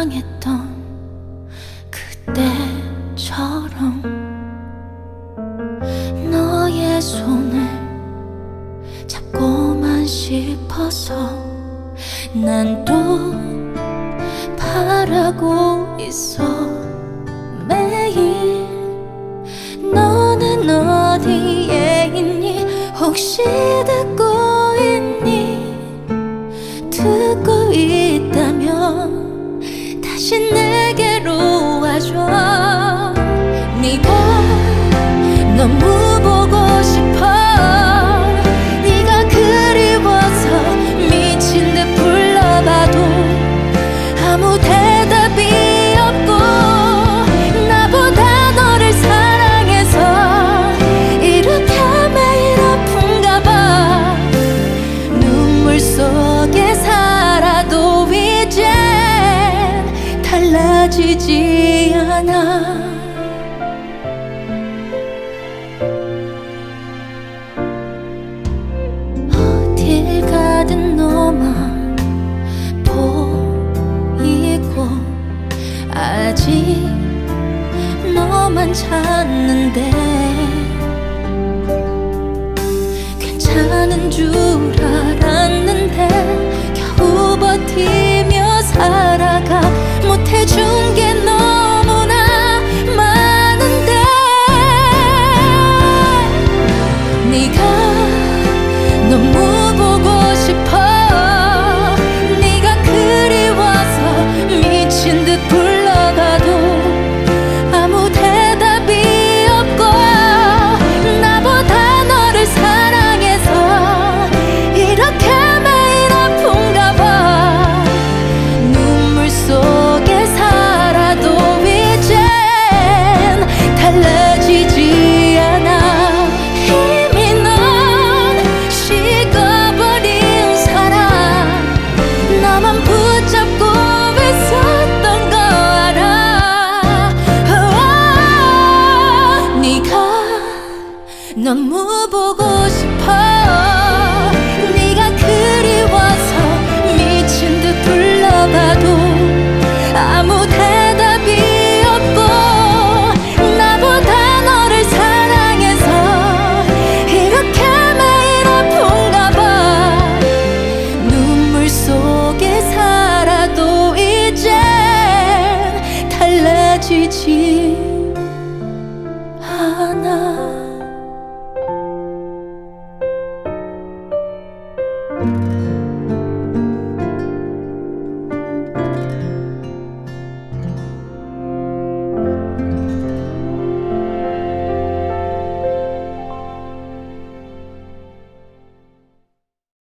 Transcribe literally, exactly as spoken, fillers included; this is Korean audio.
사랑했던 그때처럼 너의 손을 잡고만 싶어서 난 또 바라고 있어. 매일 너는 어디에 있니? 혹시 듣고 있니? 듣고 있다면 다시 내게로 와줘. 네가 너무 보고 싶어. 네가 그리워서 미친 듯 불러봐도 아무 대답이 없고, 나보다 너를 사랑해서 이렇게 매일 아픈가 봐. 눈물 속에 살아도 이젠 달라지지 않아. 어딜 가든 너만 보이고 아직 너만 찾는데 괜찮은 줄 알았는데 겨우 버티며 살아가. 못해준 게 너무나 많은데 네가 너무 보고 싶어. 네가 그리워서 미친 듯 불러봐도 아무 대답이 없고, 나보다 너를 사랑해서 이렇게 매일 아픈가 봐. 눈물 속에 살아도 이젠 달라지지 않아. 이미 넌 식어버린 사랑, 나만 붙잡고 있었던 거 알아. oh, 네가 너무 보고 싶어. 네가 그리워서 미친 듯 불러봐도 아무 대답이 없고, 나보다 너를 사랑해서 이렇게 매일 아픈가 봐. 눈물 속에 살아도 이젠 달라지지 않아.